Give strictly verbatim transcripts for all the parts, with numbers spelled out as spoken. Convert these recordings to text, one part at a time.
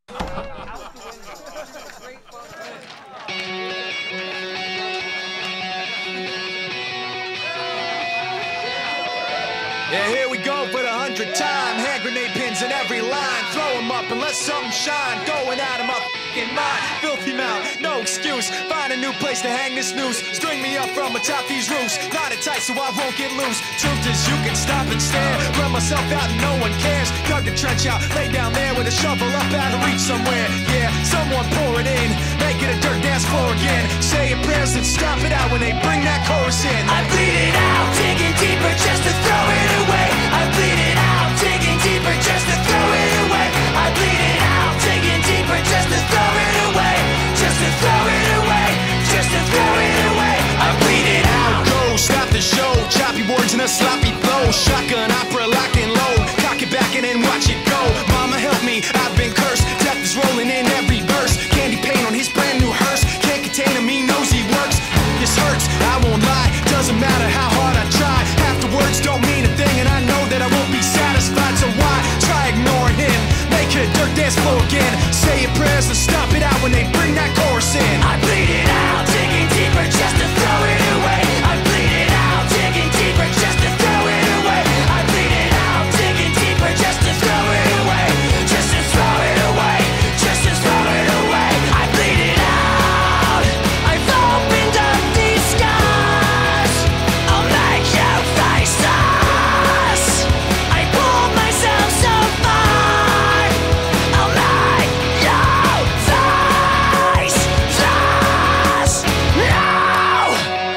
Yeah, here we go for the hundredth time. Hand grenade pins in every line. Throw them up and let something shine. Going out of my f***ing mind. Filthy mouth, no excuse. Find a new place to hang this noose. String me up from atop these roofs. Knot it tight so I won't get loose. Truth is you can stop and stare. Run myself out and no one cares. Dug the trench out, lay down there with a shovel up out of reach somewhere. Yeah, someone pour it in. Make it a dirt dance floor again. Say your prayers and stop it out when they bring that chorus in. I bleed it out, digging deeper just to throw it away. I bleed it out, digging deeper just to throw it away. I bleed it out, digging deeper just to throw it away. Just to throw it away, just to throw it away. I bleed it out. Go, stop the show. Choppy words and a sloppy flow. Shotgun opera lock and load. Cock it back and then watch it go. Mama help me, I've been cursed. Death is rolling in every verse. Candy paint on his brand new hearse. Can't contain him, he knows he works. This hurts, I won't lie. Doesn't matter how hard I try. Half the words don't mean a thing, and I know that I won't be satisfied. So why try ignoring him? Make it a dirt dance floor again. Say your prayers and stop it out when they bring that chorus in. I bleed it out, digging deeper just to throw it away. I bleed it out, digging deeper just to throw it away. I bleed it out, digging deeper just to throw it away. Just to throw it away, just to throw it away. I bleed it out. I've opened up these scars. I'll make you face us. I pulled myself so far. I'll make you face us. No!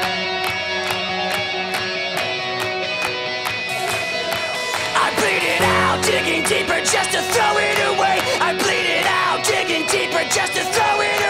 I bleed it out, digging deeper just to throw it away. I bleed it out, digging deeper just to throw it away.